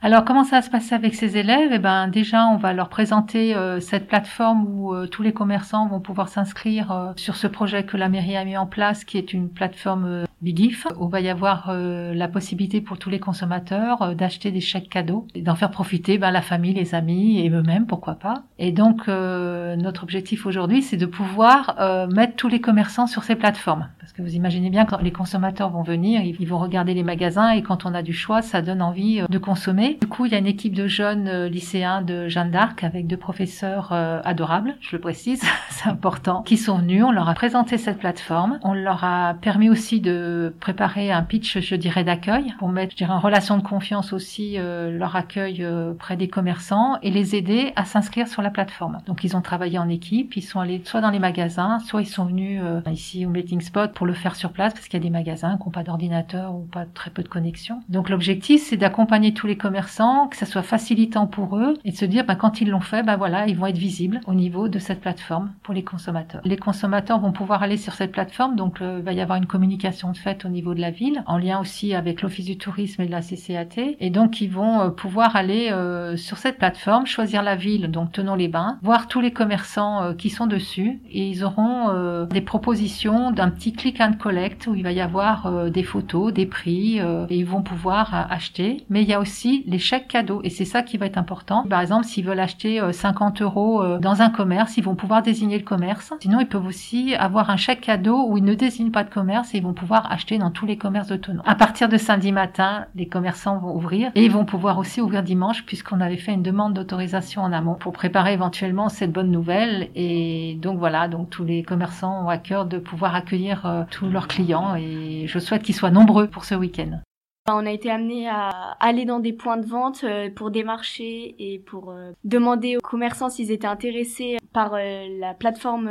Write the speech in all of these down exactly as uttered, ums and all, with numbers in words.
Alors, comment ça va se passer avec ces élèves? Eh ben, déjà, on va leur présenter euh, cette plateforme où euh, tous les commerçants vont pouvoir s'inscrire euh, sur ce projet que la mairie a mis en place, qui est une plateforme euh, BigGift, où il va y avoir euh, la possibilité pour tous les consommateurs euh, d'acheter des chèques cadeaux et d'en faire profiter ben, la famille, les amis et eux-mêmes, pourquoi pas. Et donc, euh, notre objectif aujourd'hui, c'est de pouvoir euh, mettre tous les commerçants sur ces plateformes. Parce que vous imaginez bien, quand les consommateurs vont venir, ils vont regarder les magasins et quand on a du choix, ça donne envie de consommer. Du coup, il y a une équipe de jeunes euh, lycéens de Jeanne d'Arc avec deux professeurs euh, adorables, je le précise, c'est important, qui sont venus. On leur a présenté cette plateforme. On leur a permis aussi de préparer un pitch, je dirais, d'accueil pour mettre, je dirais, en relation de confiance aussi euh, leur accueil euh, près des commerçants et les aider à s'inscrire sur la plateforme. Donc, ils ont travaillé en équipe. Ils sont allés soit dans les magasins, soit ils sont venus euh, ici au Meeting Spot pour le faire sur place parce qu'il y a des magasins qui n'ont pas d'ordinateur ou pas très peu de connexion. Donc, l'objectif, c'est d'accompagner tous les commerçants, que ça soit facilitant pour eux et de se dire ben, quand ils l'ont fait, ben voilà, ils vont être visibles au niveau de cette plateforme pour les consommateurs. Les consommateurs vont pouvoir aller sur cette plateforme, donc euh, il va y avoir une communication de fait au niveau de la ville, en lien aussi avec l'Office du tourisme et de la C C A T, et donc ils vont euh, pouvoir aller euh, sur cette plateforme, choisir la ville, donc Thonon-les-Bains, voir tous les commerçants euh, qui sont dessus et ils auront euh, des propositions d'un petit click and collect où il va y avoir euh, des photos, des prix euh, et ils vont pouvoir euh, acheter. Mais il y a aussi les chèques cadeaux et c'est ça qui va être important. Par exemple, s'ils veulent acheter cinquante euros dans un commerce, ils vont pouvoir désigner le commerce. Sinon, ils peuvent aussi avoir un chèque cadeau où ils ne désignent pas de commerce et ils vont pouvoir acheter dans tous les commerces de Thonon. À partir de samedi matin, les commerçants vont ouvrir et ils vont pouvoir aussi ouvrir dimanche puisqu'on avait fait une demande d'autorisation en amont pour préparer éventuellement cette bonne nouvelle. Et donc voilà, donc tous les commerçants ont à cœur de pouvoir accueillir euh, tous leurs clients et je souhaite qu'ils soient nombreux pour ce week-end. On a été amené à aller dans des points de vente pour démarcher et pour demander aux commerçants s'ils étaient intéressés par la plateforme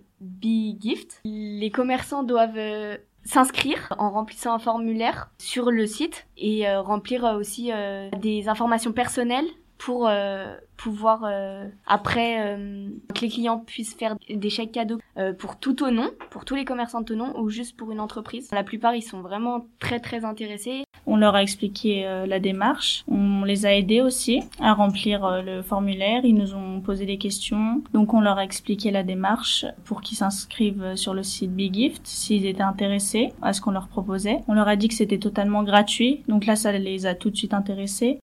BigGift. Les commerçants doivent s'inscrire en remplissant un formulaire sur le site et remplir aussi des informations personnelles pour euh, pouvoir euh, après euh, que les clients puissent faire des chèques cadeaux euh, pour tout Thonon, pour tous les commerçants de Thonon ou juste pour une entreprise. La plupart, ils sont vraiment très très intéressés. On leur a expliqué euh, la démarche, on les a aidés aussi à remplir euh, le formulaire, ils nous ont posé des questions, donc on leur a expliqué la démarche pour qu'ils s'inscrivent sur le site BigGift s'ils étaient intéressés à ce qu'on leur proposait. On leur a dit que c'était totalement gratuit, donc là ça les a tout de suite intéressés.